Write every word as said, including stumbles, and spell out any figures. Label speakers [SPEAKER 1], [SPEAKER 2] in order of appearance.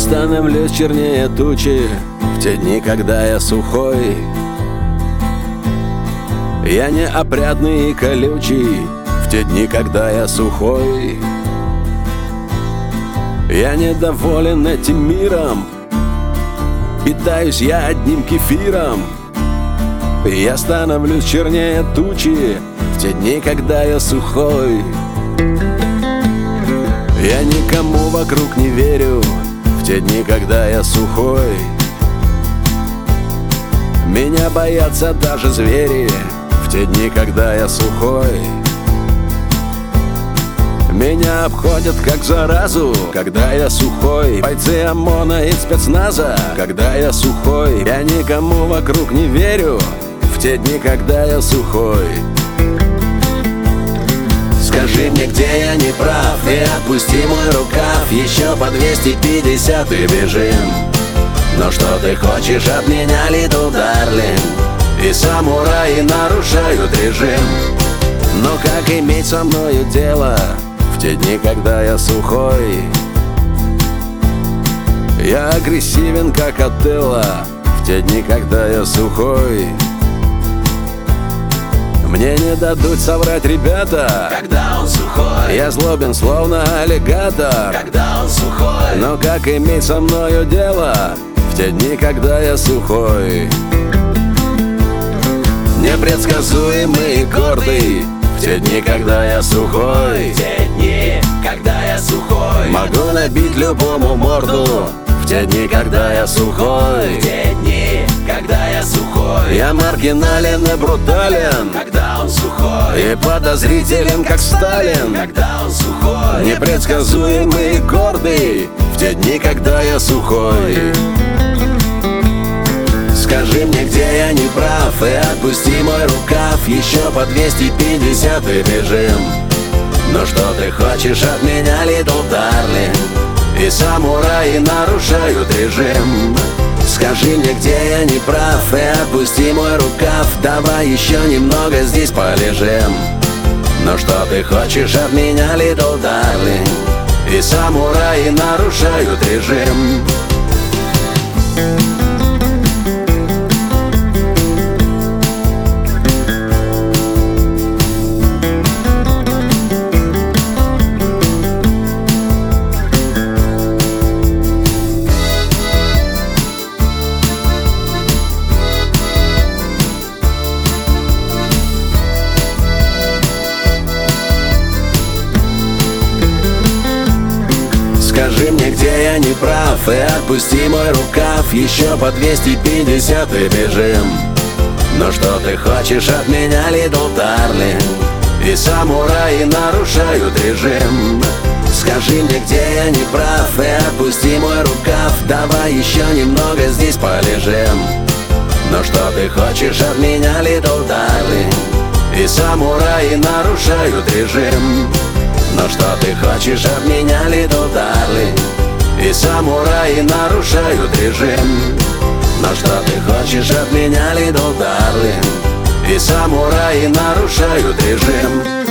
[SPEAKER 1] становлюсь чернее тучи в те дни, когда я сухой. Я неопрятный и колючий в те дни, когда я сухой. Я недоволен этим миром, питаюсь я одним кефиром. Я становлюсь чернее тучи в те дни, когда я сухой. Я никому вокруг не верю в те дни, когда я сухой. Меня боятся даже звери в те дни, когда я сухой. Меня обходят как заразу, когда я сухой. Бойцы ОМОНа и спецназа, когда я сухой. Я никому вокруг не верю в те дни, когда я сухой. Скажи мне, где я не прав, и отпусти мой рукав. Еще по двести пятьдесят и бежим. Но что ты хочешь от меня, little darling? И самураи нарушают режим. Но как иметь со мною дело в те дни, когда я сухой? Я агрессивен, как Отелло в те дни, когда я сухой. Мне не дадут соврать ребята,
[SPEAKER 2] когда он сухой.
[SPEAKER 1] Я злобен, словно аллигатор,
[SPEAKER 2] когда он сухой.
[SPEAKER 1] Но как иметь со мною дело в те дни, когда я сухой? Непредсказуемый и гордый в те дни, когда я сухой.
[SPEAKER 2] В те дни, когда я сухой.
[SPEAKER 1] Могу набить любому морду в те дни, когда я сухой.
[SPEAKER 2] В те дни, когда я сухой.
[SPEAKER 1] Я маргинален и брутален,
[SPEAKER 2] когда он сухой.
[SPEAKER 1] И подозрителен, как Сталин,
[SPEAKER 2] когда он сухой.
[SPEAKER 1] Непредсказуемый и гордый в те дни, когда я сухой. Скажи мне, где я не прав, и отпусти мой рукав. Еще по двести пятьдесят и бежим. Но что ты хочешь от меня, little darling? И самураи нарушают режим. Скажи мне, где я не прав, и отпусти мой рукав. Давай еще немного здесь полежим. Но что ты хочешь от меня, little darling? И самураи нарушают режим. Скажи мне, где я не прав, и отпусти мой рукав. Еще по двести пятьдесят и бежим. Но что ты хочешь от меня, little darling? И самураи нарушают режим. Скажи мне, где я не прав, и отпусти мой рукав. Давай еще немного здесь полежим. Но что ты хочешь от меня, little darling? И самураи нарушают режим. Но что ты хочешь от меня, little darling? И самураи нарушают режим. Но что ты хочешь от меня, little darling? И самураи нарушают режим.